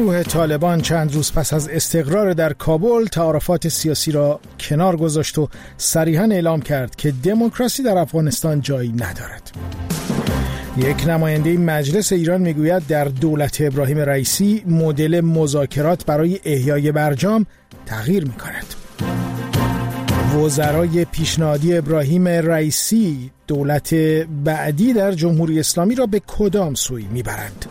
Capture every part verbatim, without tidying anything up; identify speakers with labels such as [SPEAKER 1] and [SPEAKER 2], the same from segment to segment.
[SPEAKER 1] گروه طالبان چند روز پس از استقرار در کابل تعارفات سیاسی را کنار گذاشت و صریحاً اعلام کرد که دموکراسی در افغانستان جایی ندارد. یک نماینده مجلس ایران میگوید در دولت ابراهیم رئیسی مدل مذاکرات برای احیای برجام تغییر میکند. وزرای پیشنهادی ابراهیم رئیسی دولت بعدی در جمهوری اسلامی را به کدام سوی میبرند؟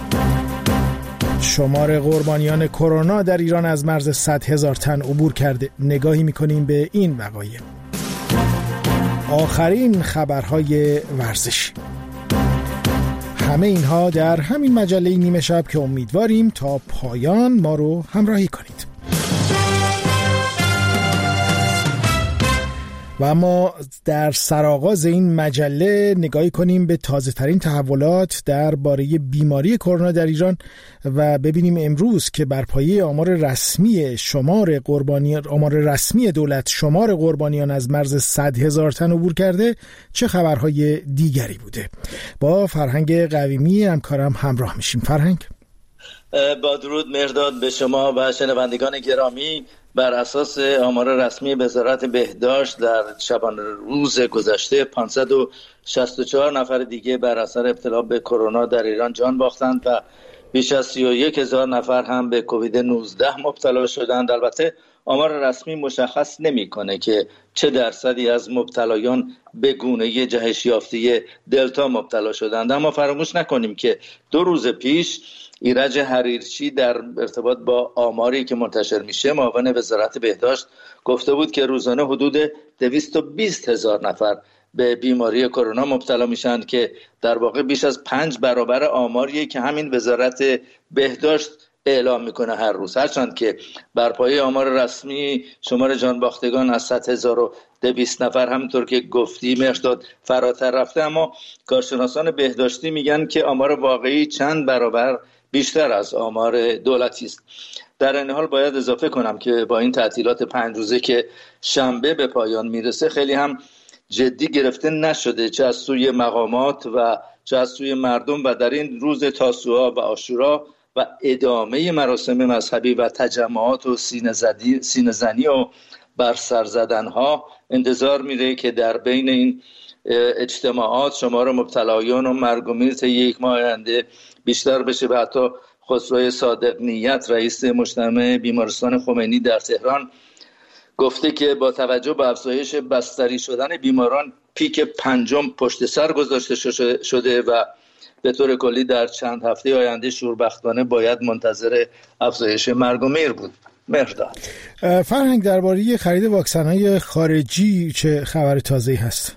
[SPEAKER 1] شمار قربانیان کرونا در ایران از مرز صد هزار تن عبور کرده. نگاهی میکنیم به این وقایع. آخرین خبرهای ورزشی. همه اینها در همین مجله نیمه شب که امیدواریم تا پایان ما رو همراهی کنید. و اما در سرآغاز این مجله نگاهی کنیم به تازه ترین تحولات درباره بیماری کرونا در ایران و ببینیم امروز که بر پایه آمار رسمی شمار قربانیان آمار رسمی دولت شمار قربانیان از مرز صد هزار تن عبور کرده چه خبرهای دیگری بوده. با فرهنگ قویمی همکارم همراه میشیم. فرهنگ،
[SPEAKER 2] با درود مرداد به شما و شنوندگان گرامی. بر اساس آمار رسمی وزارت بهداشت در شبانه روز گذشته پانصد و شصت و چهار نفر دیگه بر اثر ابتلا به کرونا در ایران جان باختند و بیش از سی و یک هزار نفر هم به کووید نوزده مبتلا شدند. البته آمار رسمی مشخص نمی‌کنه که چه درصدی از مبتلایان به گونه جهش یافته دلتا مبتلا شدند، اما فراموش نکنیم که دو روز پیش ایرج حریرچی در ارتباط با آماری که منتشر میشه معاون وزارت بهداشت گفته بود که روزانه حدود دویست و بیست هزار نفر به بیماری کرونا مبتلا میشن که در واقع بیش از پنج برابر آماریه که همین وزارت بهداشت اعلام میکنه هر روز. هرچند که بر پایه آمار رسمی شمار جانباختگان از صد هزار و دویست نفر همونطور که گفتی مرداد فراتر رفته، اما کارشناسان بهداشتی میگن که آمار واقعی چند برابر بیشتر از آمار دولتی است. در این حال باید اضافه کنم که با این تعطیلات پنج روزه که شنبه به پایان میرسه خیلی هم جدی گرفته نشده، چه از سوی مقامات و چه از سوی مردم، و در این روز تاسوعا و عاشورا و ادامه مراسم مذهبی و تجمعات و سینه زنی و بر سر زدن ها انتظار میره که در بین این اجتماعات شمار مبتلایان و مرگ و میر طی یک ماه آینده بیشتر بشه و حتی خسرو صادق نیت رئیس مجتمع بیمارستان خمینی در تهران گفته که با توجه به افزایش بستری شدن بیماران پیک پنجم پشت سر گذاشته شده و به طور کلی در چند هفته آینده شوربختانه باید منتظر افزایش مرگ و میر بود. مرداد،
[SPEAKER 1] فرهنگ، درباره خرید واکسن‌های خارجی چه خبر تازه‌ای هست؟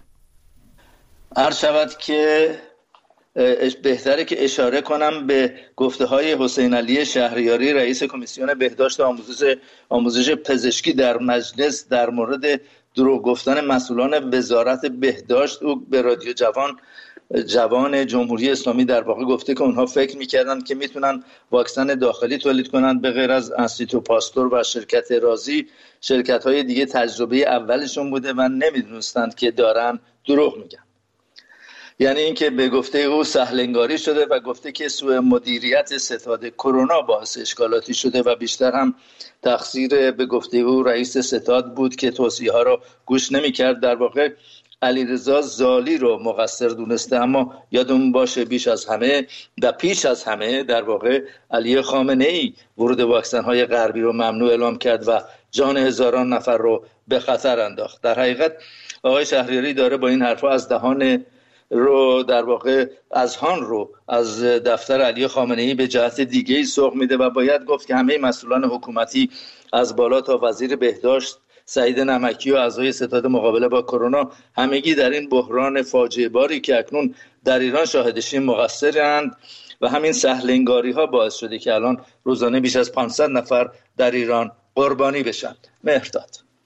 [SPEAKER 2] عرض شود که بهتره که اشاره کنم به گفته های حسین علی شهریاری رئیس کمیسیون بهداشت و آموزش آموزش پزشکی در مجلس در مورد دروغ گفتن مسئولان وزارت بهداشت. او به رادیو جوان جوان جمهوری اسلامی در واقع گفته که اونها فکر میکردن که میتونن واکسن داخلی تولید کنن به غیر از انستیتو پاستور و شرکت رازی. شرکت های دیگه تجربه اولشون بوده و نمیدونستند که دارن دروغ میگن. یعنی اینکه به گفته او سهلنگاری شده و گفته که سوء مدیریت ستاد کرونا باعث اشکالاتی شده و بیشتر هم تقصیر به گفته او رئیس ستاد بود که توصیه ها رو گوش نمی‌کرد. در واقع علیرضا زالی رو مقصر دونسته، اما یادمون باشه بیش از همه و پیش از همه در واقع علی خامنه‌ای ورود واکسن‌های غربی رو ممنوع اعلام کرد و جان هزاران نفر رو به خطر انداخت. در حقیقت آقای شهریاری داره با این حرفا از دهان رو در واقع اذهان رو از دفتر علی خامنه‌ای به جهت دیگه‌ای سوق میده و باید گفت که همه مسئولان حکومتی از بالا تا وزیر بهداشت سعید نمکی و اعضای ستاد مقابله با کرونا همگی در این بحران فاجعه باری که اکنون در ایران شاهدشیم مقصرند و همین سهلنگاری ها باعث شده که الان روزانه بیش از پانصد نفر در ایران قربانی بشن. مهرداد،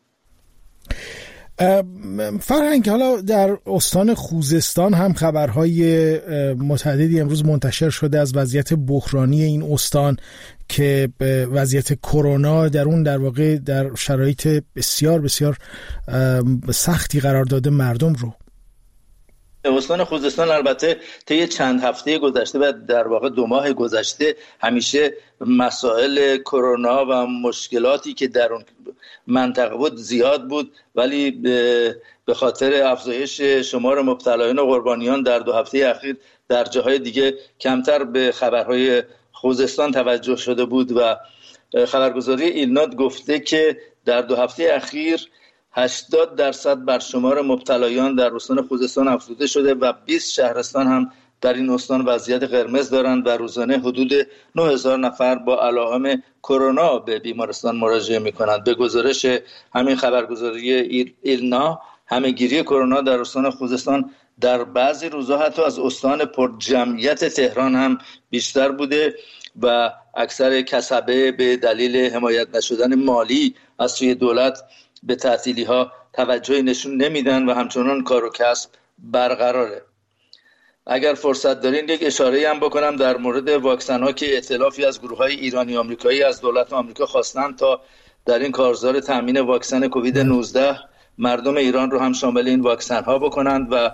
[SPEAKER 1] فرهنگ، حالا در استان خوزستان هم خبرهای متعددی امروز منتشر شده از وضعیت بحرانی این استان که وضعیت کرونا در اون در واقع در شرایط بسیار بسیار سختی قرار داده مردم رو.
[SPEAKER 2] استان خوزستان البته طی چند هفته گذشته و در واقع دو ماه گذشته همیشه مسائل کرونا و مشکلاتی که در اون منطقه بود زیاد بود، ولی به خاطر افزایش شمار مبتلایان و قربانیان در دو هفته اخیر در جاهای دیگه کمتر به خبرهای خوزستان توجه شده بود و خبرگزاری ایلنات گفته که در دو هفته اخیر هشتاد درصد بر شمار مبتلایان در استان خوزستان افزوده شده و بیست شهرستان هم در این استان وضعیت قرمز دارند و روزانه حدود نه هزار نفر با علائم کرونا به بیمارستان مراجعه می‌کنند. به گزارش همین خبرگزاری ایلنا، همه‌گیری کرونا در استان خوزستان در بعضی روزها حتی از استان پر جمعیت تهران هم بیشتر بوده و اکثر کسبه به دلیل حمایت نشدن مالی از سوی دولت به تعطیلی‌ها توجهی نشون نمیدن و همچنان کار و کسب برقراره. اگر فرصت دارین یک اشاره هم بکنم در مورد واکسن ها که ائتلافی از گروه های ایرانی آمریکایی از دولت آمریکا خواستن تا در این کارزار تامین واکسن کووید نوزده مردم ایران رو هم شامل این واکسن ها بکنند و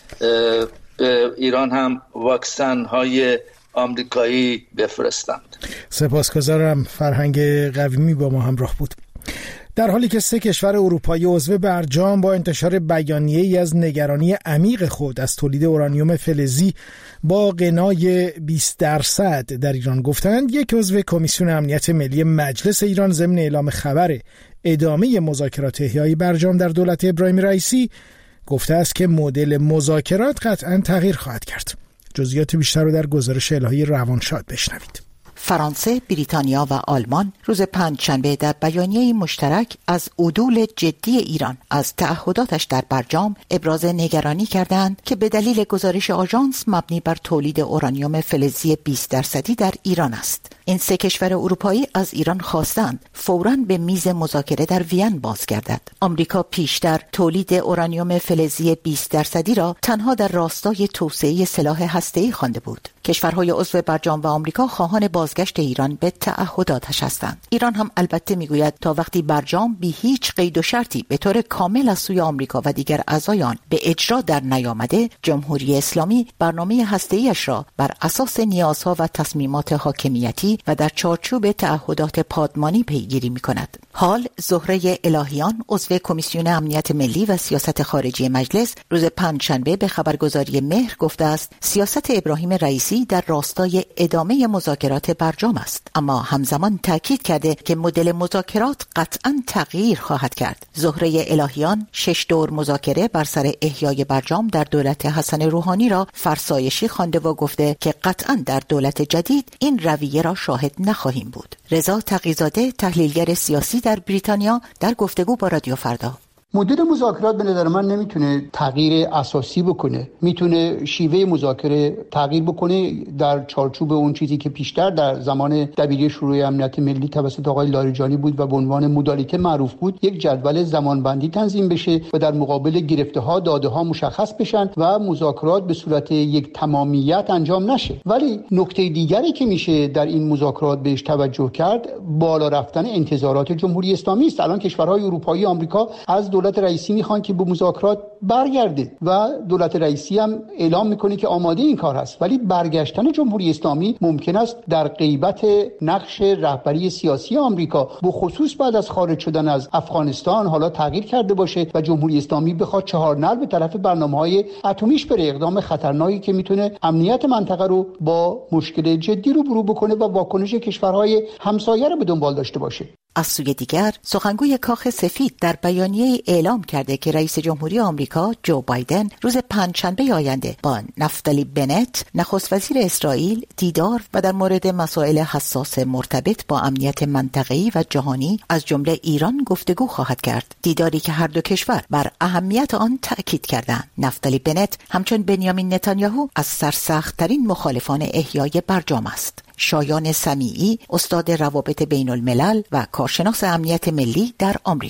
[SPEAKER 2] به ایران هم واکسن های آمریکایی بفرستند.
[SPEAKER 1] سپاسگزارم. فرهنگ قویمی با ما همراه بود. در حالی که سه کشور اروپایی عضو برجام با انتشار بیانیه‌ای از نگرانی عمیق خود از تولید اورانیوم فلزی با غنای بیست درصد در ایران گفتند، یک عضو کمیسیون امنیت ملی مجلس ایران ضمن اعلام خبر ادامه مذاکرات احیای برجام در دولت ابراهیم رئیسی گفته است که مدل مذاکرات قطعاً تغییر خواهد کرد. جزئیات بیشتر رو در گزارش الهی روانشاد بشنوید.
[SPEAKER 3] فرانسه، بریتانیا و آلمان روز پنجشنبه در بیانیه‌ای مشترک از عدول جدی ایران از تعهداتش در برجام ابراز نگرانی کردند که به دلیل گزارش آژانس مبنی بر تولید اورانیوم فلزی بیست درصدی در ایران است. این سه کشور اروپایی از ایران خواستند فوراً به میز مذاکره در وین بازگردد. آمریکا پیشتر تولید اورانیوم فلزی بیست درصدی را تنها در راستای توسعه سلاح هسته‌ای خوانده بود. کشورهای عضو برجام و آمریکا خواهان بازگشت ایران به تعهداتش هستند. ایران هم البته میگوید تا وقتی برجام بی هیچ قید و شرطی به طور کامل از سوی آمریکا و دیگر اعضایان به اجرا در نیامده، جمهوری اسلامی برنامه هسته‌ایش را بر اساس نیازها و تصمیمات حاکمیتی و در چارچوب تعهدات پادمانی پیگیری می‌کند. حال زهره الهیان عضو کمیسیون امنیت ملی و سیاست خارجی مجلس روز پنجشنبه به خبرگزاری مهر گفته است سیاست ابراهیم رئیسی در راستای ادامه مذاکرات برجام است، اما همزمان تاکید کرده که مدل مذاکرات قطعاً تغییر خواهد کرد. زهره الهیان شش دور مذاکره بر سر احیای برجام در دولت حسن روحانی را فرسایشی خوانده و گفته که قطعاً در دولت جدید این رویه را شاهد نخواهیم بود. رضا تقی‌زاده تحلیلگر سیاسی در بریتانیا در گفتگو با رادیو فردا:
[SPEAKER 4] مدل مذاکرات به نظر من نمیتونه تغییر اساسی بکنه، میتونه شیوه مذاکره تغییر بکنه در چارچوب اون چیزی که پیشتر در زمان دبیری شورای امنیت ملی توسط آقای لاریجانی بود و به عنوان مدالیته معروف بود، یک جدول زمانبندی تنظیم بشه و در مقابل گرفته ها داده ها مشخص بشن و مذاکرات به صورت یک تمامیت انجام نشه. ولی نکته دیگری که میشه در این مذاکرات بهش توجه کرد بالا رفتن انتظارات جمهوری اسلامی است. الان کشورهای اروپایی آمریکا از دولت رئیسی میخوان که به مذاکرات برگرده و دولت رئیسی هم اعلام میکنه که آماده این کار هست، ولی برگشتن جمهوری اسلامی ممکن است در غیبت نقش رهبری سیاسی آمریکا به خصوص بعد از خارج شدن از افغانستان حالا تغییر کرده باشه و جمهوری اسلامی بخواد چهارنعل به طرف برنامه‌های اتمیش بره، اقدام خطرناکی که میتونه امنیت منطقه رو با مشکل جدی روبرو بکنه و واکنش کشورهای همسایه رو به دنبال داشته باشه.
[SPEAKER 3] از سوی دیگر سخنگوی کاخ سفید در بیانیه اعلام کرده که رئیس جمهوری آمریکا جو بایدن روز پنجشنبه آینده با نفتالی بنت نخست وزیر اسرائیل دیدار و در مورد مسائل حساس مرتبط با امنیت منطقه‌ای و جهانی از جمله ایران گفتگو خواهد کرد. دیداری که هر دو کشور بر اهمیت آن تأکید کردند. نفتالی بنت همچون بنیامین نتانیاهو از سرسخت‌ترین مخالفان احیای برجام است. شایان سمیعی استاد روابط بین الملل و کارشناس امنیت ملی در آمریکا: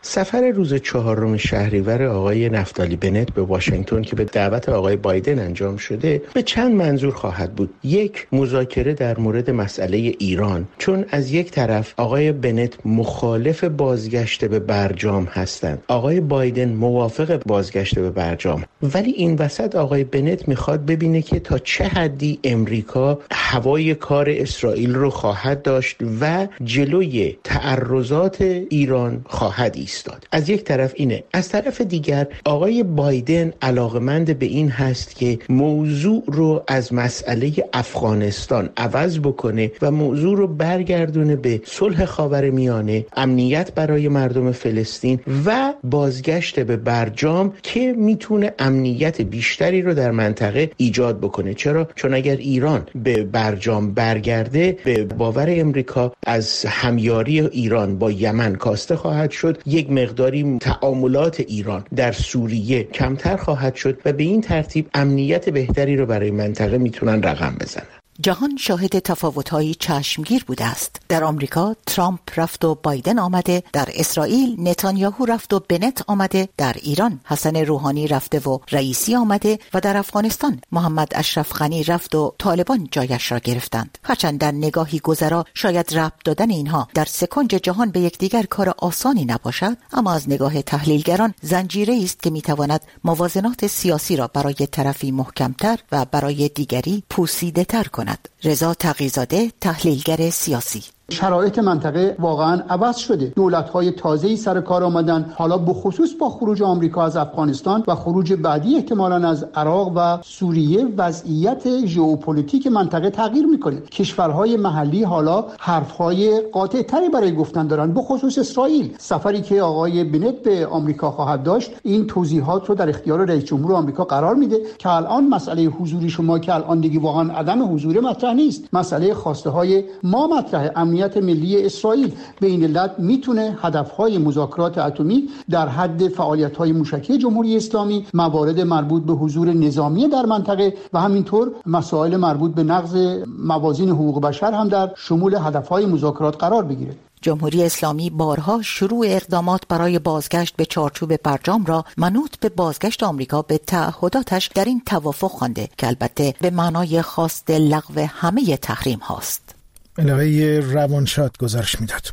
[SPEAKER 5] سفر روز چهارم شهریور آقای نفتالی بنت به واشنگتن که به دعوت آقای بایدن انجام شده به چند منظور خواهد بود. یک، مذاکره در مورد مسئله ایران، چون از یک طرف آقای بنت مخالف بازگشت به برجام هستند، آقای بایدن موافق بازگشت به برجام، ولی این وسط آقای بنت میخواد ببینه که تا چه حدی امریکا هوای کار اسرائیل رو خواهد داشت و جلوی تعرضات ایران خواهد ایستاد. از یک طرف اینه. از طرف دیگر آقای بایدن علاقمند به این هست که موضوع رو از مسئله افغانستان عوض بکنه و موضوع رو برگردونه به صلح خاورمیانه، امنیت برای مردم فلسطین و بازگشت به برجام که میتونه امنیت بیشتری رو در منطقه ایجاد بکنه. چرا؟ چون اگر ایران به برجام برگرده به باور امریکا از همیاری ایران با یمن کاسته خواهد شد، یک مقداری تعاملات ایران در سوریه کمتر خواهد شد و به این ترتیب امنیت بهتری رو برای منطقه میتونن رقم بزنن.
[SPEAKER 3] جهان شاهد تفاوت‌های چشمگیر بوده است. در آمریکا ترامپ رفت و بایدن آمده، در اسرائیل نتانیاهو رفت و بنت آمده، در ایران حسن روحانی رفته و رئیسی آمده و در افغانستان محمد اشرف غنی رفت و طالبان جایش را گرفتند. هرچند در نگاهی گذرا شاید ربط دادن اینها در سکنج جهان به یکدیگر کار آسانی نباشد، اما از نگاه تحلیلگران زنجیره‌ای است که میتواند موازنات سیاسی را برای طرفی محکمتر و برای دیگری پوسیده‌تر کند. رضا تقی‌زاده، تحلیلگر سیاسی:
[SPEAKER 4] شرایط منطقه واقعا عوض شده. دولت‌های تازه‌ای سر کار آمدن، حالا به خصوص با خروج آمریکا از افغانستان و خروج بعدی احتمالاً از عراق و سوریه وضعیت ژئوپلیتیک منطقه تغییر می‌کنه. کشورهای محلی حالا حرف‌های قاطع‌تری برای گفتن دارن، به خصوص اسرائیل. سفری که آقای بنت به آمریکا خواهد داشت این توضیحات رو در اختیار رئیس جمهور آمریکا قرار میده که الان مسئله حضور شما که الان دیگه واقعا عدم حضور مطرح نیست، مسئله خواسته‌های ما مطرحه. امنیت ملی اسرائیل به این علت میتونه هدفهای مذاکرات اتمی در حد فعالیت‌های موشکی جمهوری اسلامی، موارد مربوط به حضور نظامی در منطقه و همینطور مسائل مربوط به نقض موازین حقوق بشر هم در شمول هدفهای مذاکرات قرار بگیره.
[SPEAKER 3] جمهوری اسلامی بارها شروع اقدامات برای بازگشت به چارچوب برجام را منوط به بازگشت آمریکا به تعهداتش در این توافق خوانده که البته به معنای خواست لغو همه تحریم هاست.
[SPEAKER 1] الهی روانشاد گزارش میداد.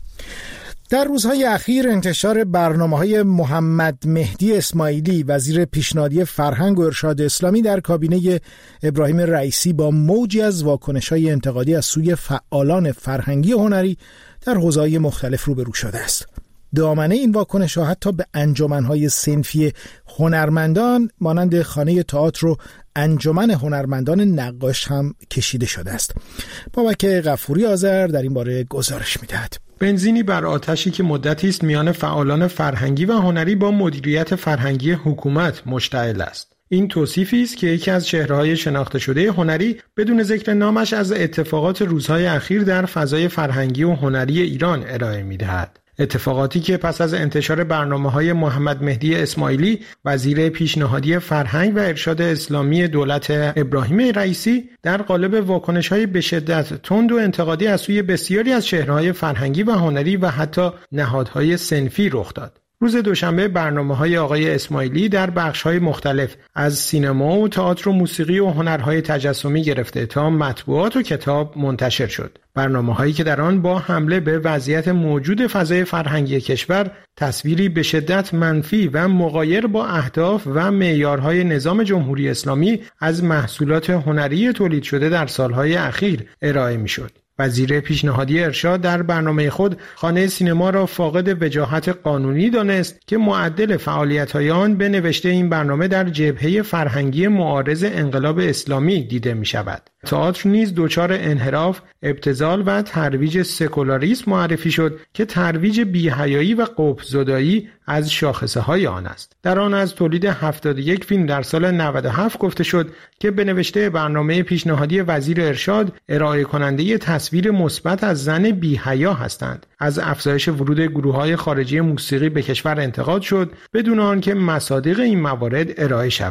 [SPEAKER 1] در روزهای اخیر انتشار برنامه‌های محمد مهدی اسماعیلی وزیر پیشنهادی فرهنگ و ارشاد اسلامی در کابینه ابراهیم رئیسی با موجی از واکنش‌های انتقادی از سوی فعالان فرهنگی و هنری در حوزه‌های مختلف روبرو شده است. دامنه این واکنش‌ها حتی به انجمن‌های صنفی هنرمندان مانند خانه تئاتر و انجمن هنرمندان نقاش هم کشیده شده است. بابک غفوری آذر در این باره گزارش می‌دهد.
[SPEAKER 6] بنزینی بر آتشی که مدتی است میان فعالان فرهنگی و هنری با مدیریت فرهنگی حکومت مشتعل است. این توصیفی است که یکی از چهره‌های شناخته شده هنری بدون ذکر نامش از اتفاقات روزهای اخیر در فضای فرهنگی و هنری ایران ارائه می‌دهد. اتفاقاتی که پس از انتشار برنامه‌های محمد مهدی اسماعیلی وزیر پیشنهادی فرهنگ و ارشاد اسلامی دولت ابراهیم رئیسی در قالب واکنش‌های به شدت تند و انتقادی از سوی بسیاری از چهره‌های فرهنگی و هنری و حتی نهادهای صنفی رخ داد. روز دوشنبه برنامه‌های آقای اسماعیلی در بخش‌های مختلف از سینما و تئاتر و موسیقی و هنرهای تجسمی گرفته تا مطبوعات و کتاب منتشر شد. برنامه‌هایی که در آن با حمله به وضعیت موجود فضای فرهنگی کشور تصویری به شدت منفی و مغایر با اهداف و معیارهای نظام جمهوری اسلامی از محصولات هنری تولید شده در سالهای اخیر ارائه می‌شد. وزیر پیشنهادی ارشاد در برنامه خود خانه سینما را فاقد وجاهت قانونی دانست که معدل فعالیت‌های آن به نوشته این برنامه در جبهه فرهنگی معارض انقلاب اسلامی دیده می‌شود. تئاتر نیز دچار انحراف، ابتذال و ترویج سکولاریسم معرفی شد که ترویج بی‌حیایی و قبح‌زدایی از شاخصه‌های آن است. در آن از تولید هفتاد و یک فیلم در سال نود و هفت گفته شد که به نوشته برنامه پیشنهادی وزیر ارشاد ارائه کننده تصویر مثبت از زن بی‌حیا هستند. از افزایش ورود گروه‌های خارجی موسیقی به کشور انتقاد شد بدون آنکه مصادیق این موارد ارائه شود.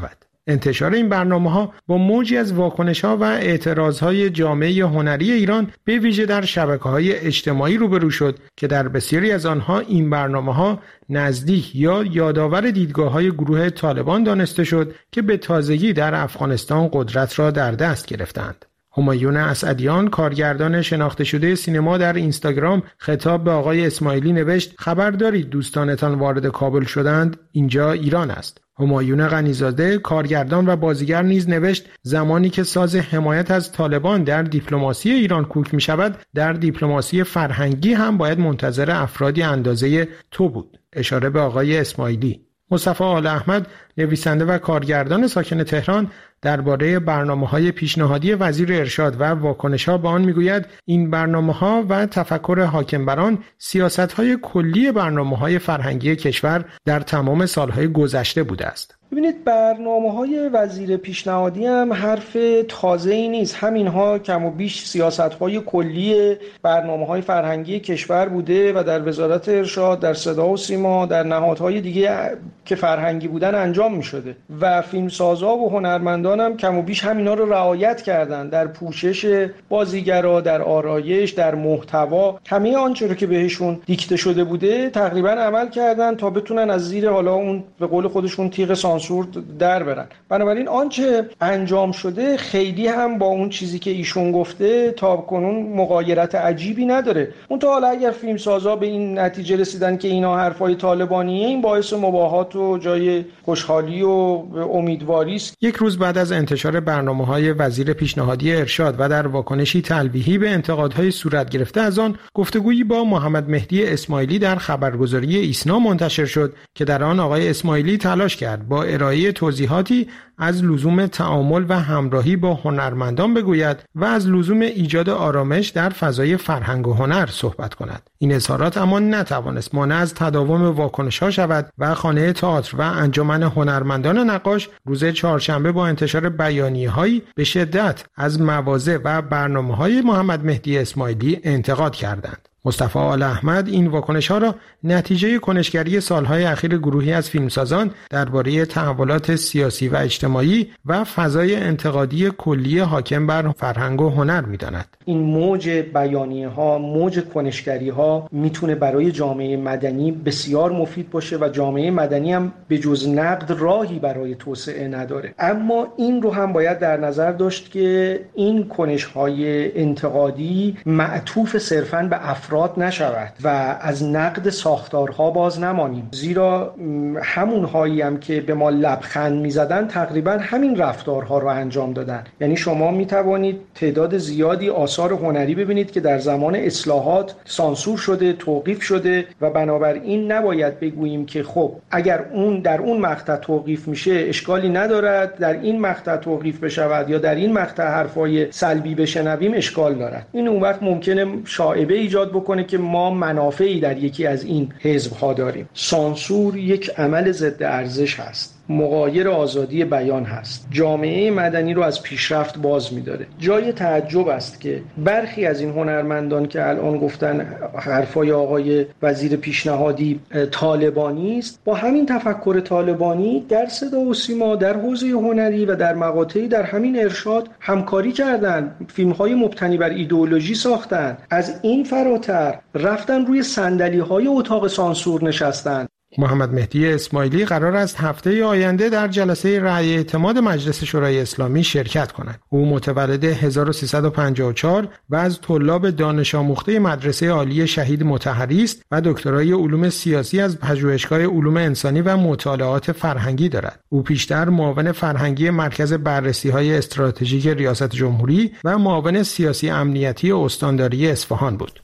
[SPEAKER 6] انتشار این برنامه‌ها با موجی از واکنش‌ها و اعتراض‌های جامعه هنری ایران به ویژه در شبکه‌های اجتماعی روبرو شد که در بسیاری از آنها این برنامه‌ها نزدیک یا یادآور دیدگاه‌های گروه طالبان دانسته شد که به تازگی در افغانستان قدرت را در دست گرفتند. همایون اسعدیان، کارگردان شناخته شده سینما، در اینستاگرام خطاب به آقای اسماعیلی نوشت: خبر دارید دوستانتان وارد کابل شدند؟ اینجا ایران است. همایون غنیزاده، کارگردان و بازیگر نیز نوشت: زمانی که ساز حمایت از طالبان در دیپلماسی ایران کوک می شود، در دیپلماسی فرهنگی هم باید منتظر افرادی اندازه تو بود. اشاره به آقای اسماعیلی. مصطفی آل احمد، نویسنده و کارگردان ساکن تهران، درباره برنامه‌های پیشنهادی وزیر ارشاد و واکنش‌ها به آن می‌گوید: این برنامه‌ها و تفکر حاکم بر آن سیاست‌های کلی برنامه‌های فرهنگی کشور در تمام سال‌های گذشته بوده است.
[SPEAKER 7] ببینید، برنامه‌های وزیر پیشنهادی هم حرف تازه‌ای نیست. همینها کم و بیش سیاست‌های کلی برنامه‌های فرهنگی کشور بوده و در وزارت ارشاد، در صدا و سیما، در نهادهای دیگه که فرهنگی بودن انجام می‌شده و فیلمسازا و هنرمندان هم کم و بیش همینا رو رعایت کردن در پوشش بازیگرا، در آرایش، در محتوا. همه آنچه رو که بهشون دیکته شده بوده تقریبا عمل کردن تا بتونن از زیر حالا اون به قول خودشون تیغ سانسور در برن. بنابراین آنچه انجام شده خیلی هم با اون چیزی که ایشون گفته تا کنون مغایرت عجیبی نداره. اون تا حالا اگر فیلمسازا به این نتیجه رسیدن که اینا حرفای طالبانیه، این باعث مباهات و جای خوشحالی و امیدواری است.
[SPEAKER 6] یک روز بعد از انتشار برنامه‌های وزیر پیشنهادی ارشاد و در واکنشی تلویحی به انتقادهای صورت گرفته از آن، گفتگویی با محمد مهدی اسماعیلی در خبرگزاری ایسنا منتشر شد که در آن آقای اسماعیلی تلاش کرد با ارائه توضیحاتی از لزوم تعامل و همراهی با هنرمندان بگوید و از لزوم ایجاد آرامش در فضای فرهنگ و هنر صحبت کند. این اظهارات اما نتوانست مانع از تداوم واکنش‌ها شود و خانه تئاتر و انجمن هنرمندان نقاش روز چهارشنبه با انتشار بیانیه‌هایی به شدت از مواضع و برنامه‌های محمد مهدی اسماعیلی انتقاد کردند. مصطفی آل احمد این واکنش‌ها را نتیجه کنشگری سالهای اخیر گروهی از فیلمسازان درباره تحولات سیاسی و اجتماعی و فضای انتقادی کلی حاکم بر فرهنگ و هنر می‌داند.
[SPEAKER 7] این موج بیانیه‌ها، موج کنشگری‌ها میتونه برای جامعه مدنی بسیار مفید باشه و جامعه مدنی هم به جز نقد راهی برای توسعه نداره. اما این رو هم باید در نظر داشت که این کنش‌های انتقادی معطوف صرفاً به افراد نشود و از نقد ساختارها باز نمانیم، زیرا همون هایی هم که به ما لبخند میزدن تقریبا همین رفتارها رو انجام دادن. یعنی شما میتوانید تعداد زیادی آثار هنری ببینید که در زمان اصلاحات سانسور شده، توقیف شده و بنابراین نباید بگوییم که خب اگر اون در اون مقطع توقیف میشه اشکالی ندارد، در این مقطع توقیف بشود یا در این مقطع حرفای سلبی بشنویم اشکال دارد. این اون وقت ممکنه شائبه ایجاد بکنه که ما منافعی در یکی از این حزب‌ها داریم. سانسور یک عمل ضد ارزش هست، مغایر آزادی بیان هست، جامعه مدنی رو از پیشرفت باز می‌داره. جای تعجب است که برخی از این هنرمندان که الان گفتن حرفای آقای وزیر پیشنهادی طالبانی است، با همین تفکر طالبانی در صدا و سیما، در حوزه هنری و در مقاطعی در همین ارشاد همکاری کردند، فیلم‌های مبتنی بر ایدئولوژی ساختند، از این فراتر رفتن روی صندلی‌های اتاق سانسور نشستند.
[SPEAKER 6] محمد مهدی اسماعیلی قرار است هفته آینده در جلسه رأی اعتماد مجلس شورای اسلامی شرکت کند. او متولد هزار و سیصد و پنجاه و چهار و از طلاب دانش آموخته مدرسه عالی شهید مطهری است و دکترای علوم سیاسی از پژوهشگاه علوم انسانی و مطالعات فرهنگی دارد. او پیشتر معاون فرهنگی مرکز بررسی‌های استراتژیک ریاست جمهوری و معاون سیاسی امنیتی استانداری اصفهان بود.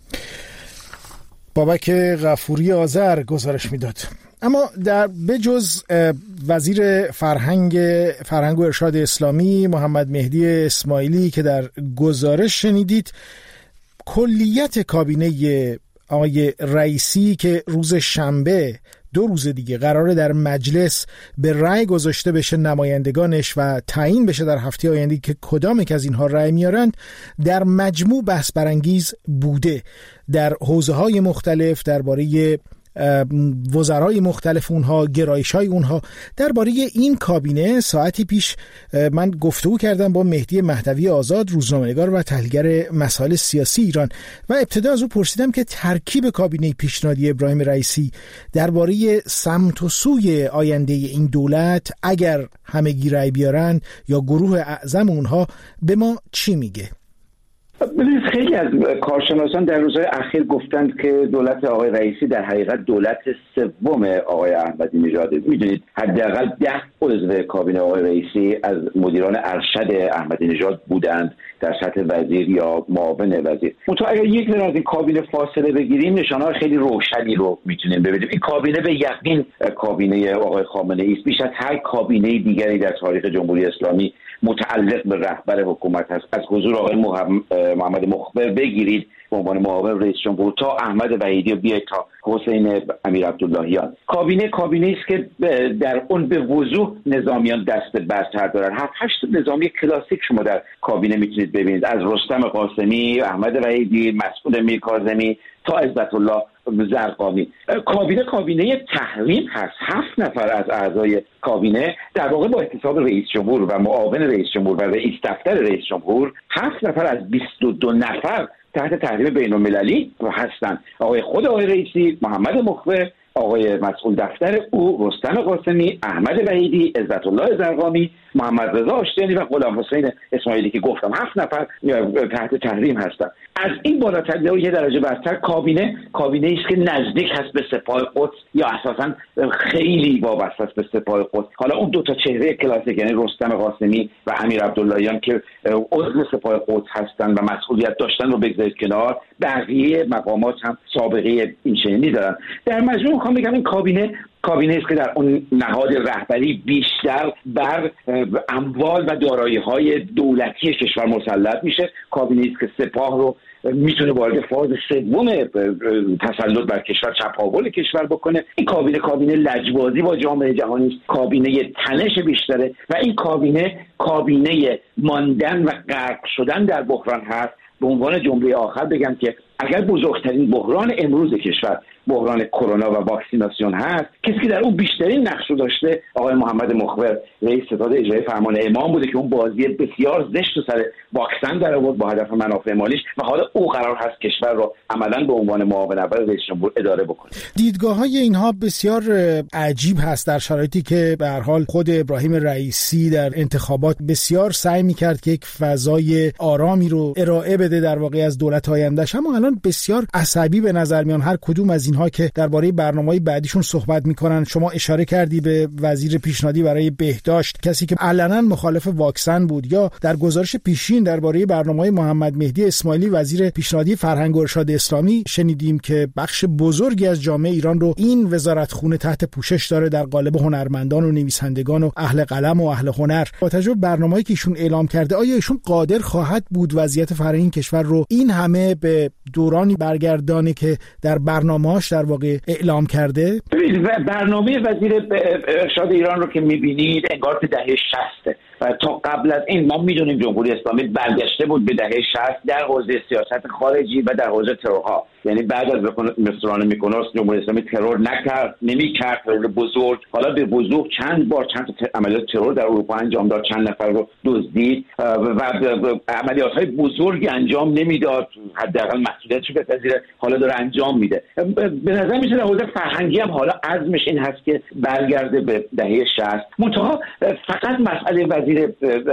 [SPEAKER 1] بابک غفوری آذر گزارش میداد. اما در بجز وزیر فرهنگ فرهنگ و ارشاد اسلامی محمد مهدی اسماعیلی که در گزارش شنیدید، کلیت کابینه آقای رئیسی که روز شنبه دو روز دیگه قراره در مجلس به رأی گذاشته بشه نمایندگانش و تعیین بشه در هفته آینده که کدام یک از اینها رأی میارند، در مجموع بحث برانگیز بوده در حوزه‌های مختلف درباره وزرای مختلف اونها، گرایش‌های اونها. درباره این کابینه ساعتی پیش من گفتگو کردم با مهدی مهدوی آزاد، روزنامه‌نگار و تحلیلگر مسائل سیاسی ایران، و ابتدا از او پرسیدم که ترکیب کابینه پیشنهادی ابراهیم رئیسی درباره سمت و سوی آینده این دولت اگر همگی رأی بیارن یا گروه اعظم اونها به ما چی میگه؟
[SPEAKER 8] ببینید، خیلی از کارشناسان در روزهای اخیر گفتند که دولت آقای رئیسی در حقیقت دولت سوم آقای احمدی نژاده. میدونید حداقل ده عضو کابینه آقای رئیسی از مدیران ارشد احمدی نژاد بودند در سطح وزیر یا معاون وزیر. منتها اگر یک ذره از این کابینه فاصله بگیریم، نشانه‌های خیلی روشنی رو میتونیم ببینیم. این کابینه به یقین کابینه آقای خامنه‌ای است. بیش از هر کابینه دیگری در تاریخ جمهوری اسلامی متعلق به رهبر حکومت هست. از حضور آقای محمد مخبر بگیرید به عنوان معاون رئیس جمهور تا احمد وحیدی و بیاید تا حسین امیر عبداللهیان. کابینه کابینه است که در اون به وضوح نظامیان دست برتر دارن. هفت هشت نظامی کلاسیک شما در کابینه میتونید ببینید، از رستم قاسمی، احمد وحیدی، مسعود میرکاظمی تا عزت الله زرقامی. کابینه کابینه تحریم هست. هفت نفر از اعضای کابینه در واقع با احتساب رئیس جمهور و معاون رئیس جمهور و رئیس دفتر رئیس جمهور، هفت نفر از بیست و دو نفر تحت تحریم بین المللی هستند. آقای خود آقای رئیسی، محمد مخبر، آقای مسئول دفتر او، رستم قاسمی، احمد وحیدی، عزت الله زرقامی، محمد رضا آشتیانی و غلام حسین اسماعیلی که گفتم هفت نفر تحت تحریم هستند. از این بالاتر و یه درجه برتر کابینه کابینه است که نزدیک هست به سپاه قدس یا اساساً خیلی وابسته است به سپاه قدس. حالا اون دو تا چهره کلاسیک، یعنی رستم قاسمی و امیر عبداللهیان که عضو سپاه قدس هستند و مسئولیت داشتن رو بگذارید کنار، بقیه مقامات هم سابقه این چنینی دارن. در مجموع میخوام بگم این کابینه کابینه است که در اون نهاد رهبری بیشتر بر اموال و دارایی‌های دولتی کشور مسلط میشه. کابینه است که سپاه رو میتونه وارد فاز سوم تسلط بر کشور، چپاول کشور بکنه. این کابینه کابینه لجبازی با جامعه جهانی است، کابینه تنش بیشتره و این کابینه کابینه ماندن و غرق شدن در بحران هست. به عنوان جمله آخر بگم که اگر بزرگترین بحران امروز کشور بحران کرونا و واکسیناسیون هست، کسی که در اون بیشترین نقش رو داشته آقای محمد مخبر، رئیس ستاد اجرایی فرمان امام بوده که اون بازی بسیار زشت و سر واکسن در آورد با هدف منافع مالیش و حالا او قرار هست کشور رو عملاً به عنوان معاون اول رئیس جمهور اداره بکنه.
[SPEAKER 1] دیدگاه‌های اینها بسیار عجیب هست در شرایطی که به هر حال خود ابراهیم رئیسی در انتخابات بسیار سعی می‌کرد که یک فضای آرامی رو ارائه بده در واقع از دولت آینده‌اش، اما الان بسیار عصبی به نظر میان هر کدوم از اینها که درباره برنامه‌های بعدیشون صحبت میکنن. شما اشاره کردی به وزیر پیشنهادی برای بهداشت، کسی که علنا مخالف واکسن بود، یا در گزارش پیشین درباره برنامه‌های محمد مهدی اسماعیلی وزیر پیشنهادی فرهنگ و ارشاد اسلامی شنیدیم که بخش بزرگی از جامعه ایران رو این وزارتخونه تحت پوشش داره در قالب هنرمندان و نویسندگان و اهل قلم و اهل هنر. با توجه به برنامه‌ای که ایشون اعلام کرده، آیا ایشون قادر خواهد بود وضعیت فرهنگی کشور رو این همه به دورانی برگردانه که در برنامه‌اش در واقع اعلام کرده؟
[SPEAKER 8] برنامه وزیر ارشاد ایران رو که می‌بینید انگار که دهه شصت و تا قبل از این ما می‌دونیم جمهوری اسلامی برگشته بود به دهه شصت در حوزه سیاست خارجی و در حوزه ترورها. یعنی بعد از مصران میکنوس جمهوری اسلامی ترور نکرد، نمی‌کرد، ترور بزرگ. حالا به وضوح چند بار چند عملیات ترور در اروپا انجام داد، چند نفر رو دزدید و عملیات‌های بزرگی انجام نمیداد، حداقل مسئولیتش رو بپذیره، حالا داره انجام میده. به نظر میاد در حوزه فرهنگی هم حالا عزمش این هست که برگرده به دهه شصت. منتها فقط مسئله وزیر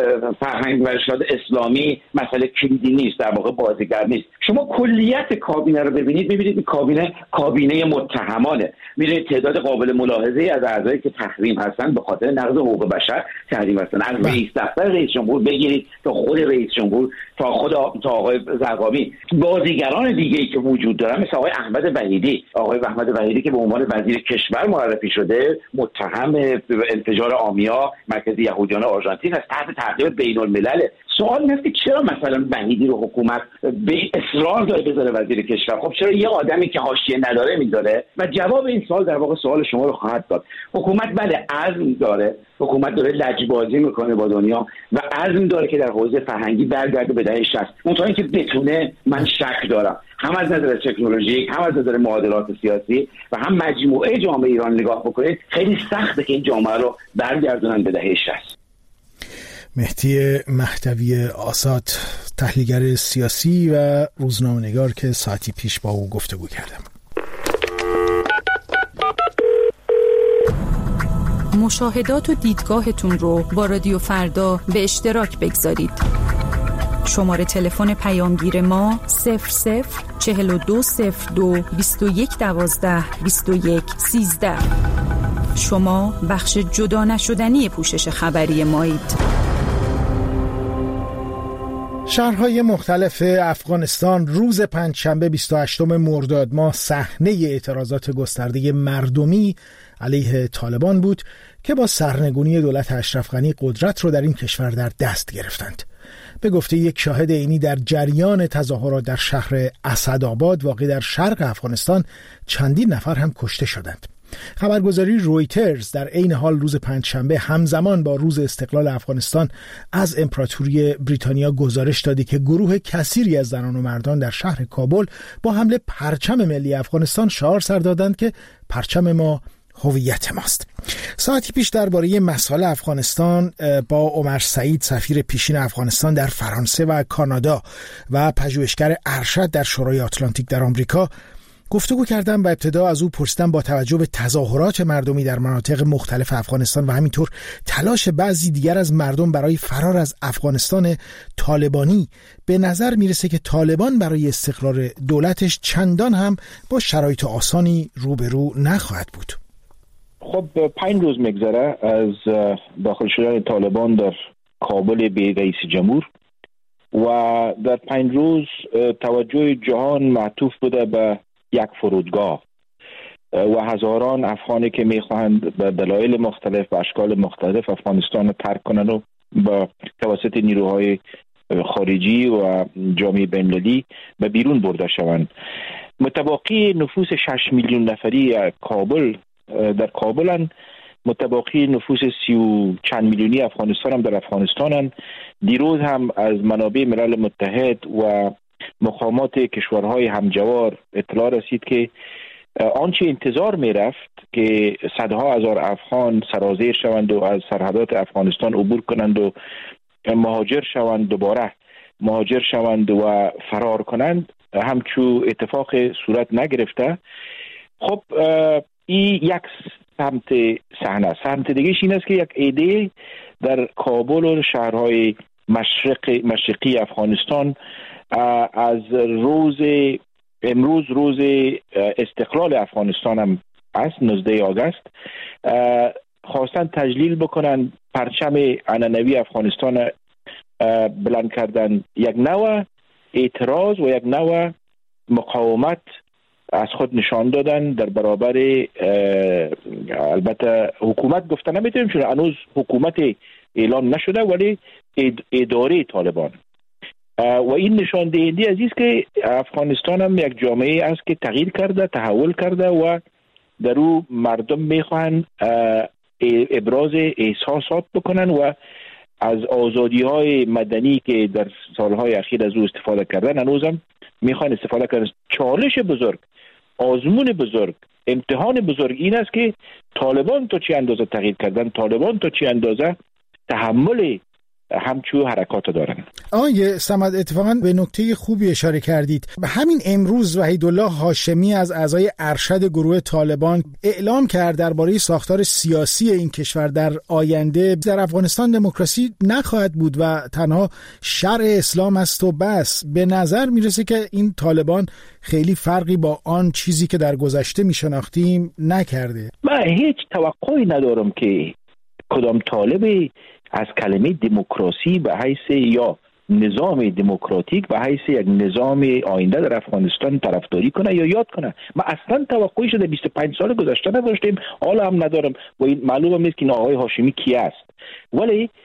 [SPEAKER 8] فرهنگ و ارشاد اسلامی مسئله کلیدی نیست، در واقع بازیگر نیست. شما کلیت کابینه رو ببینید، می‌بینید این کابینه کابینه متهمانه. می‌بینید تعداد قابل ملاحظه‌ای از اعضایی که تحریم هستن به خاطر نقض حقوق بشر تحریم هستن، از رئیس دفتر رئیس جمهور بگیرید تا خود رئیس جمهور تا خود تا آقای زرقامی. بازیگران دیگه‌ای که وجود دارن مثل آقای احمد وحیدی، آقای احمد وحیدی که به عنوان وزیر کشور معرفی شده، متهم انفجار آمیا مرکز یهودیان آرژانتین تکلیف از تحت تعقیب بین الملل. سوال اینه که چرا مثلا وحیدی رو حکومت به اصرار داره بذاره وزیر کشور؟ خب چرا یه آدمی که حاشیه نداره میذاره؟ و جواب این سوال در واقع سوال شما رو خواهد داد. حکومت بله عزم داره، حکومت داره لجبازی میکنه با دنیا و عزم داره که در حوزه فرهنگی برگرده به دهه شصت. اونطور اینکه بتونه، من شک دارم هم از نظر تکنولوژیک هم از نظر معادلات سیاسی و هم مجموعه جامعه ایران نگاه بکنید، خیلی سخته که این جامعه رو برگردونن به دهه شصت.
[SPEAKER 1] مهدی مهدوی آساد، تحلیلگر سیاسی و روزنامه‌نگار که ساعتی پیش با او گفتگو کردم.
[SPEAKER 9] مشاهدات و دیدگاهتون رو با رادیو فردا به اشتراک بگذارید. شماره تلفن پیامگیر ما صفر صفر چهل و دو صفر دو بیست و یک دوازده بیست و یک سیزده. شما بخش جدا نشدنی پوشش خبری مایید.
[SPEAKER 1] شهرهای مختلف افغانستان روز پنجشنبه بیست و هشتم مرداد ماه صحنه اعتراضات گسترده مردمی علیه طالبان بود که با سرنگونی دولت اشرف غنی قدرت رو در این کشور در دست گرفتند. به گفته یک شاهد عینی در جریان تظاهرات در شهر اسدآباد واقع در شرق افغانستان چندین نفر هم کشته شدند. خبرگزاری رویترز در عین حال روز پنجشنبه همزمان با روز استقلال افغانستان از امپراتوری بریتانیا گزارش داده که گروه کثیری از زنان و مردان در شهر کابل با حمله پرچم ملی افغانستان شعار سر دادند که پرچم ما هویت ماست. ساعتی پیش درباره مسائل افغانستان با عمر سعید سفیر پیشین افغانستان در فرانسه و کانادا و پژوهشگر ارشد در شورای آتلانتیک در آمریکا گفتگو کردم و ابتدا از او پرسیدم با توجه به تظاهرات مردمی در مناطق مختلف افغانستان و همینطور تلاش بعضی دیگر از مردم برای فرار از افغانستان طالبانی، به نظر میرسه که طالبان برای استقرار دولتش چندان هم با شرایط آسانی روبرو نخواهد بود.
[SPEAKER 10] خب پنج روز میگذره از داخل شدن طالبان در کابل به رئیس جمهور و در پنج روز توجه جهان معطوف بوده به یک فرودگاه و هزاران افغانی که میخواهند به دلایل مختلف و اشکال مختلف افغانستان رو ترک کنند و با توسط نیروهای خارجی و جامعه بین‌المللی به بیرون برده شوند. متباقی نفوس شش میلیون نفری کابل در کابلن، متباقی نفوس سی و چند میلیونی افغانستان هم در افغانستانن. دیروز هم از منابع ملل متحد و مقامات کشورهای همجوار اطلاع رسید که آنچه انتظار می رفت که صدها هزار افغان سرازیر شوند و از سرحدات افغانستان عبور کنند و مهاجر شوند، دوباره مهاجر شوند و فرار کنند، همچون اتفاق صورت نگرفته. خب این یک سمت صحنه. سمت دیگه این است که یک ایده در کابل و شهرهای مشرق مشرقی افغانستان از روز امروز روز استقلال افغانستان هم است، نوزده آگوست، خواستن تجلیل بکنن پرچم عنعنوی افغانستان بلند کردن. یک نوع اعتراض و یک نوع مقاومت از خود نشان دادن در برابر، البته حکومت گفتن نمیتونیم چون هنوز حکومت اعلان نشده، ولی اداره طالبان. و این نشان دهنده عزیز که افغانستان هم یک جامعه است که تغییر کرده، تحول کرده و در او مردم میخوان ابراز احساسات بکنن و از آزادی های مدنی که در سالهای اخیر از او استفاده کردن هنوز هم میخوان استفاده کردن. چالش بزرگ، آزمون بزرگ، امتحان بزرگ این است که طالبان تا چه اندازه تغییر کردن، طالبان تا چه اندازه تحمل همچون حرکات دارن.
[SPEAKER 1] آقای صمد، اتفاقا به نکته خوبی اشاره کردید. همین امروز وحیدالله هاشمی از اعضای ارشد گروه طالبان اعلام کرد درباره ساختار سیاسی این کشور در آینده در افغانستان دموکراسی نخواهد بود و تنها شرع اسلام است و بس. به نظر میرسه که این طالبان خیلی فرقی با آن چیزی که در گذشته میشناختیم نکرده.
[SPEAKER 10] من هیچ توقعی ندارم که کدام طالبی از کلمه دموکراسی به حیث یا نظام دموکراتیک به حیث یک نظام آینده در افغانستان طرفداری کنه یا یاد کنه. ما اصلا توقعی شده بیست و پنج سال گذشته نداشتیم، حالا هم ندارم و این معلومه نیست که آقای هاشمی کی است. ولی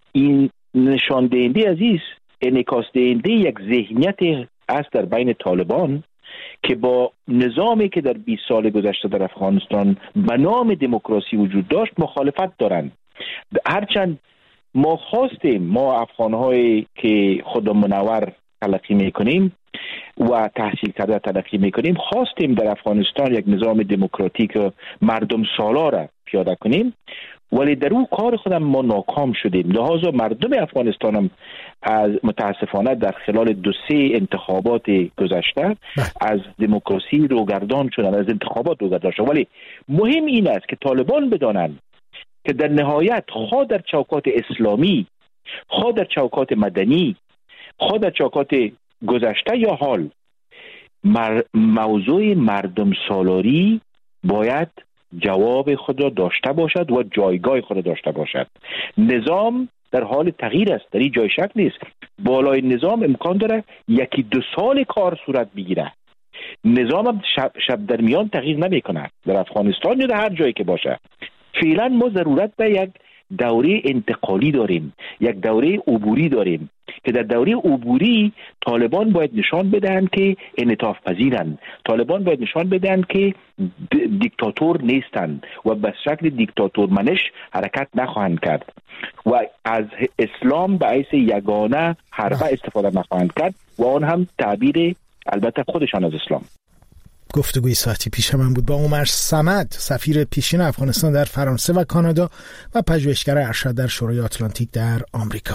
[SPEAKER 10] این نشان دهنده عزیز انعکاس دهنده یک ذهنیت است در بین طالبان که با نظامی که در بیست سال گذشته در افغانستان به نام دموکراسی وجود داشت مخالفت دارند. هرچند ما خواستیم، ما افغان‌هایی که خود منور تلقی میکنیم و تحصیل کرده تلقی میکنیم، خواستیم در افغانستان یک نظام دموکراتیک مردم سالار را پیاده کنیم، ولی در اون کار خودم ما ناکام شدیم. لحاظا مردم افغانستان هم از متاسفانه در خلال دو سه انتخابات گذشته از دموکراسی روگردان شدن، از انتخابات روگردان شدن. ولی مهم این است که طالبان بدانند که در نهایت خواه در چوکات اسلامی، خواه در چوکات مدنی، خواه در چوکات گذشته یا حال، مر... موضوع مردم سالاری باید جواب خود را داشته باشد و جایگاه خود را داشته باشد. نظام در حال تغییر است، در این جای شک نیست. بالای نظام امکان داره یکی دو سال کار صورت بگیره. نظام هم شب, شب در میان تغییر نمی کنه در افغانستان یا در هر جایی که باشه. فعلا ما ضرورت به یک دوره انتقالی داریم، یک دوره عبوری داریم که در دوره عبوری طالبان باید نشان بدهند که انعطاف پذیرند، طالبان باید نشان بدهند که دیکتاتور نیستند و به شکل دیکتاتور منش حرکت نخواهند کرد و از اسلام به حیث یگانه حربه استفاده نخواهند کرد و آن هم تعبیر البته خودشان از اسلام.
[SPEAKER 1] گفتگوی ساعتی پیش من بود با عمر صمد، سفیر پیشین افغانستان در فرانسه و کانادا و پژوهشگر ارشد در شورای آتلانتیک در آمریکا.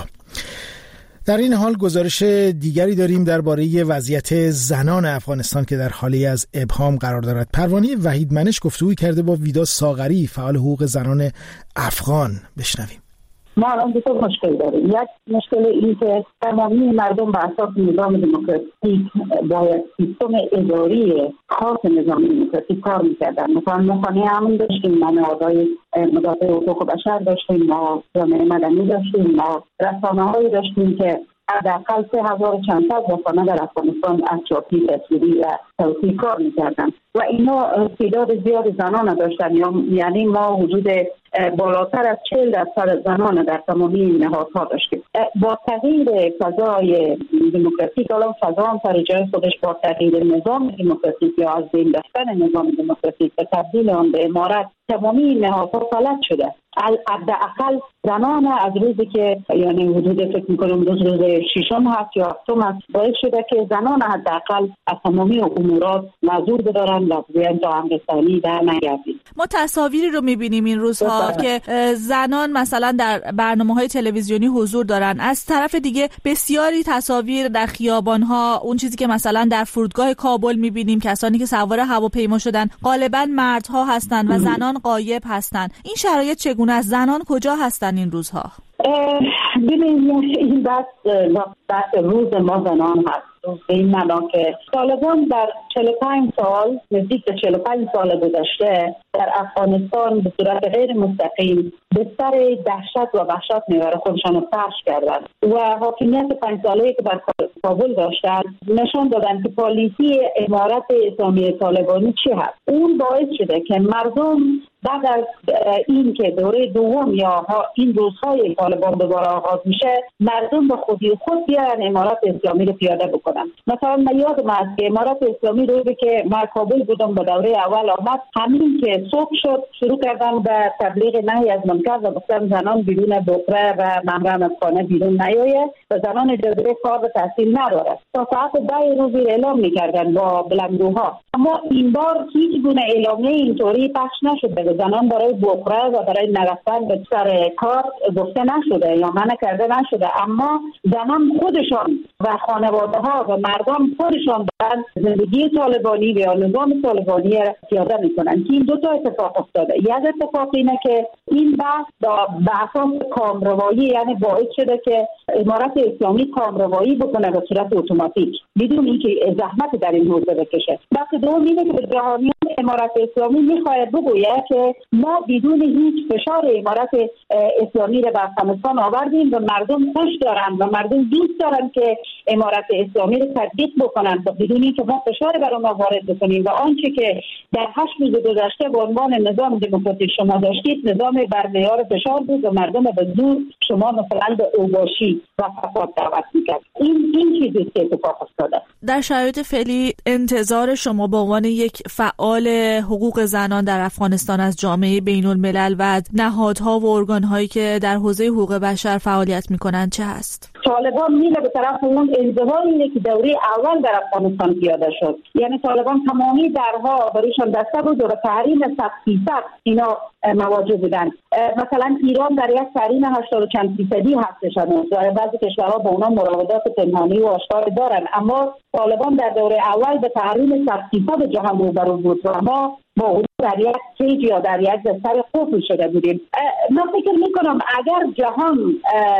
[SPEAKER 1] در این حال گزارش دیگری داریم درباره وضعیت زنان افغانستان که در حالی از ابهام قرار دارد. پروانه وحیدمنش گفتگوی کرده با ویدا ساغری، فعال حقوق زنان افغان. بشنویم.
[SPEAKER 11] ما الان دو تا مشکل داریم. یک مشکل این که تمامی مردم به اساس نظام دموکراتیک باید سیستم اداری خاص نظام دموکراتیک کار میکردن. مثلا ما خانه امن داشتیم، ما نهادهای مدافع حقوق بشر داشتیم، ما جامعه مدنی داشتیم، ما رسانه‌هایی داشتیم که حداقل سه هزار چند صد رسانه در افغانستان از چاپی تصویری و صوتی کار میکردن و اینا تعداد زیاد زنان داشتن. یعنی ما حدود بالاتر از چهل درصد زنان در تمامی این نهادها داشتیم. با تغییر فضای دموکراتیک، الان فضا هم سر جای خودش با تغییر نظام دموکراتیک یا از بین رفتن نظام دموکراتیک و تبدیل آن به امارت، تمامی این نهادها فلج شده. حداقل زنان از روزی که یعنی حدود فکر می‌کنم روز روز ششم هست یا هفتم هست باعث شده که زنان حداقل از تمامی امورات معذور بدارن و بیان تا همرسانی در نگردید.
[SPEAKER 12] ما تصاویری رو می‌بینیم این روزها که زنان مثلا در برنامه‌های تلویزیونی حضور دارن، از طرف دیگه بسیاری تصاویر در خیابان‌ها، اون چیزی که مثلا در فرودگاه کابل می‌بینیم کسانی که سوار هواپیما شدن غالباً مردها هستند و زنان غایب هستند. این شرایط چگونه است؟ زنان کجا هستند این روزها؟
[SPEAKER 11] ببینید این بحث بحث روز ما زنان هست به این معنا که طالبان در چهل و پنج سال نزدیک به چهل و پنج سال گذشته در افغانستان به صورت غیر مستقیم بستر دهشت و وحشت میاره خودشان رو فرش کردن و حاکمیت پنج ساله‌ای که در کابل داشتن نشان دادن که پالیسی امارت اسلامی طالبانی چی هست. اون باعث شده که مردم بعد از این که دوره دوم یا این روزهای طالبان دوباره آغاز میشه، مردم به خودی خود بیان امارت اسلامی رو پیاده بکنن. مثلا من یادم است که امارت اسلامی روزی که من کابل بودم به دوره اول آمد، همین که صبح شد شروع کردن به تبلیغ نهی از منکر و گفتن زنان بدون بکره و محرم از خانه بیرون نیاید و زنان اجازه کار و تحصیل ندارد. تا ساعت ده روزی اعلام میکردن با بلندگوها. اما این بار هیچ گونه اعلامیه اینطوری پخش نشده. زنان برای بکره و برای نرفتن به سر کار گفته نشده یا منع کرده نشده، اما زنان خودشان و خانواده ها و مردم خودشان دارن زندگی طالبانی و یا نظام طالبانی پیاده میکنن که این دو تا اتفاق افتاده. یک اتفاق اینه که این بحث به اساس کامروایی، یعنی باعث شده که امارت اسلامی کامروایی بکنه به صورت اتوماتیک بدون اینکه زحمت در این حوزه بکشه. بحث دوم اینه که به جهانیان امارت اسلامی میخواهد بگوید که ما بدون هیچ فشار امارت اسلامی را به افغانستان آوردیم و مردم خوش دارن و مردم دوست دارن که امارت اسلامی را تطبیق بکنن و بدون اینکه ما فشار بر آنها وارد بکنیم. و آنچه که در هشت روز گذشته به عنوان نظام دموکراتیک شما داشتید نظام بر معیار فشار بود و مردم به زور شما مثلا به اوباشی و فساد دعوت میکرد. این این چیزی که اتفاق افتاده.
[SPEAKER 12] در شرایط فعلی انتظار شما به عنوان یک فعال حقوق زنان در افغانستان از جامعه بین الملل و نهادها و ارگان‌هایی که در حوزه حقوق بشر فعالیت میکنند چه هست؟
[SPEAKER 11] طالبان میله به طرف اون انزوایی که دوره اول در افغانستان پیاده شد. یعنی طالبان تمامی درها بروشان دسته بود و تحریم صد فیصد اینا مواجه بودن. مثلا ایران در یک تحریم هشتاد و چند فیصدی هستش و بعضی کشورها با اونا مراودات پنهانی و آشکار دارن، اما طالبان در دوره اول به تحریم صد فیصد جهان روبرو بود و ما با اون در یک کیج یا در یک بستر قفل شده بودیم. من فکر میکنم اگر جهان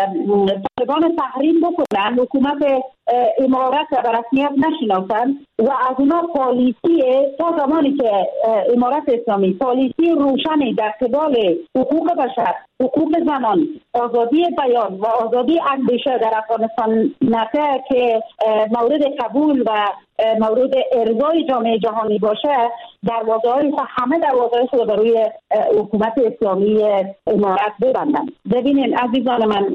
[SPEAKER 11] طالبان تحریم بکنن، حکومت امارت را به رسمیت نشناسن و از اونا پالیسی تا زمانی که امارت اسلامی پالیسی روشنی در قبال حقوق بشر، حقوق زنان، آزادی بیان و آزادی اندیشه در افغانستان نته که مورد قبول و مورد ارضای جامعه جهانی باشه، دروازه‌های همه دروازه‌های خود برای حکومت اسلامی امارت ببندن. ببینین عزیزان من،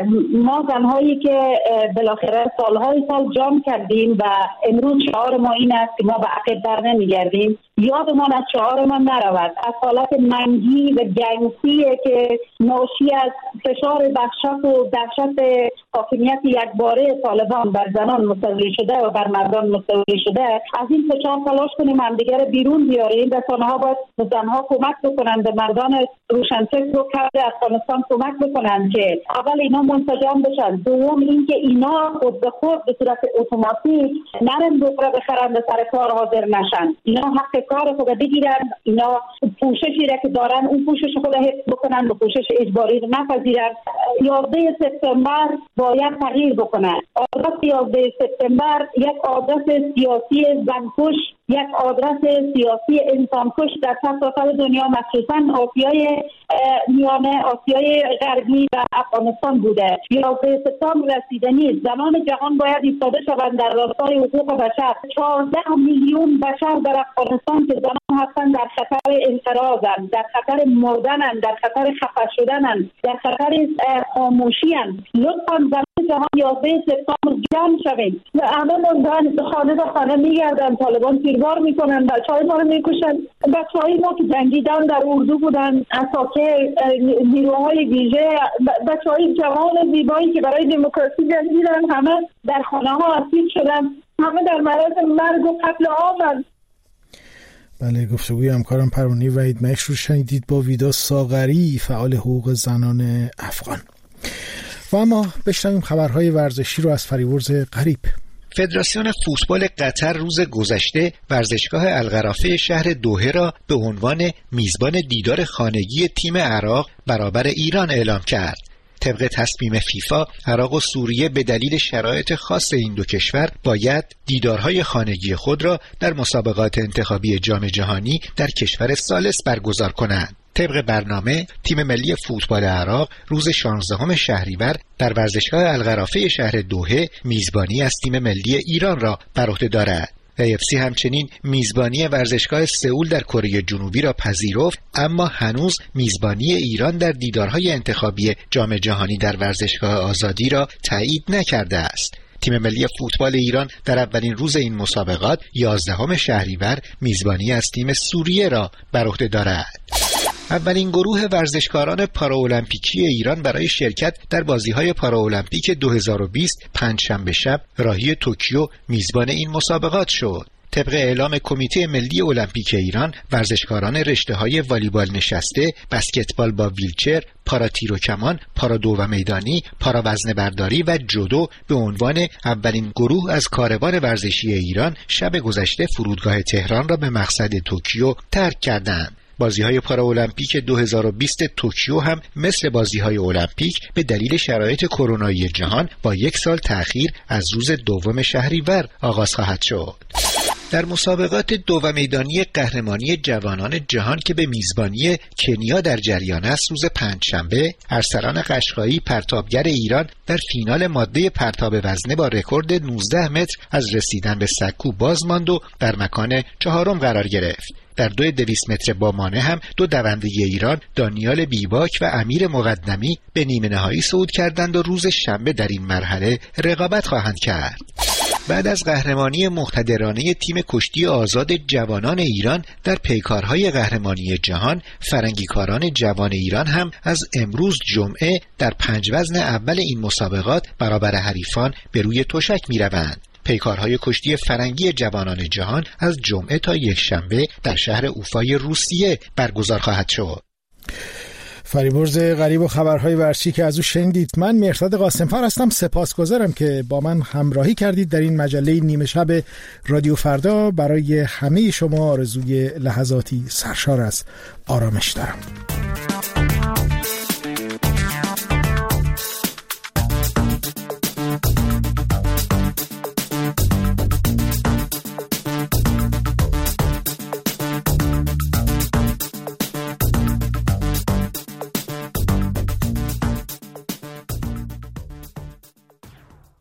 [SPEAKER 11] ما زنهایی که بالاخره سالهای سال جام کردیم و امروز شعار ما این است که ما به عقب در نمیگردیم، یادمان از شعارمان نرود، از حالت منگی و گنگسیه که ناشی از فشار وحشت و دهشت حاکمیت یکباره طالبان بر زنان مستولی شده و بر مردان مستولی شده، از این فشار تلاش کنیم همدیگر بیرون بیاریم. رسانه‌ها باید به زنها کمک بکنند، به مردان روشنفکر و کرد افغانستان کمک بکنند که اول اینا منسجم بشن، دوم اینکه اینا خود به خود به صورت اتوماتیک نرن بخوره بخرن به سر کار حاضر نشن، اینا حق کار خود بگیرن، اینا پوششی را که دارن اون پوشش خود حفظ بکنن، به پوشش اجباری نپذیرن. یازده سپتامبر باید تغییر بکنن. آدرس یازده سپتامبر یک آدرس سیاسی زنکش، یک آدرس سیاسی انسانکش در سراسر دنیا، مخصوصا آسیای میانه، آسیای غربی و افغانستان بوده. یازده سپتامبر رسیدنی، زنان جهان باید ایستاده شوند در راستای حقوق بشر. چهارده میلیون بشر در افغانستان که زنان هستند در خطر انقراضند، در خطر مردنند، در خطر خفه شدنند، در خطر خاموشی‌اند. لطفاً زنان جهان یازده سپتامبر جمع شوید. همه مردن خانه به خانه میگردن، طالبان تیربار میکنن، بچهای ما رو میکشن. بچهای ما که جنگیدن در اردو بودن، اساکر، نیروهای ویژه، بچهای جوان زیبایی که برای دموکراسی جنگیدن، همه در خانه ها اسیر شدن، همه در معرض مرگ و قتل عامن.
[SPEAKER 1] بله، گفتگوی همکارم پروانه وحید مهش رو شنیدید با ویدا ساغری، فعال حقوق زنان افغان. و اما بشنویم خبرهای ورزشی رو از فریورز قریب.
[SPEAKER 13] فدراسیون فوتبال قطر روز گذشته ورزشگاه القرافه شهر دوحه را به عنوان میزبان دیدار خانگی تیم عراق برابر ایران اعلام کرد. طبق تصمیم فیفا، عراق و سوریه به دلیل شرایط خاص این دو کشور باید دیدارهای خانگی خود را در مسابقات انتخابی جام جهانی در کشور ثالث برگزار کنند. طبق برنامه، تیم ملی فوتبال عراق روز شانزدهم شهریور در ورزشگاه القرافه شهر دوحه میزبانی از تیم ملی ایران را بر عهده دارد. ای اف سی همچنین میزبانی ورزشگاه سئول در کره جنوبی را پذیرفت، اما هنوز میزبانی ایران در دیدارهای انتخابی جام جهانی در ورزشگاه آزادی را تایید نکرده است. تیم ملی فوتبال ایران در اولین روز این مسابقات یازدهم شهریور میزبانی از تیم سوریه را بر عهده دارد. اولین گروه ورزشکاران پاراولمپیکی ایران برای شرکت در بازی‌های پاراولمپیک دو هزار و بیست پنجشنبه شب راهی توکیو میزبان این مسابقات شد. طبق اعلام کمیته ملی المپیک ایران، ورزشکاران رشته‌های والیبال نشسته، بسکتبال با ویلچر، پارا تیر و کمان، پارا دو و میدانی، پارا وزنه برداری و جودو به عنوان اولین گروه از کاروان ورزشی ایران شب گذشته فرودگاه تهران را به مقصد توکیو ترک کردند. بازی‌های پاراولمپیک دو هزار و بیست توکیو هم مثل بازی‌های المپیک به دلیل شرایط کرونایی جهان با یک سال تأخیر از روز دوم شهریور آغاز خواهد شد. در مسابقات دو و میدانی قهرمانی جوانان جهان که به میزبانی کنیا در جریان است، روز پنجشنبه ارسلان قشقایی پرتابگر ایران در فینال ماده پرتاب وزنه با رکورد نوزده متر از رسیدن به سکو باز ماند و در مکان چهارم قرار گرفت. در دو دویست متر با مانع هم دو دونده ایران دانیال بیباک و امیر مقدمی به نیمه نهایی صعود کردند و روز شنبه در این مرحله رقابت خواهند کرد. بعد از قهرمانی مقتدرانه تیم کشتی آزاد جوانان ایران در پیکارهای قهرمانی جهان، فرنگیکاران جوان ایران هم از امروز جمعه در پنج وزن اول این مسابقات برابر حریفان به روی تشک می‌روند. پیکارهای کشتی فرنگی جوانان جهان از جمعه تا یکشنبه در شهر اوفای روسیه برگزار خواهد شد.
[SPEAKER 1] فریبرز غریب و خبرهای ورزشی که از او شنیدید. من مهرداد قاسمفر هستم. سپاسگزارم که با من همراهی کردید در این مجله نیمه شب رادیو فردا. برای همه شما آرزوی لحظاتی سرشار از آرامش دارم.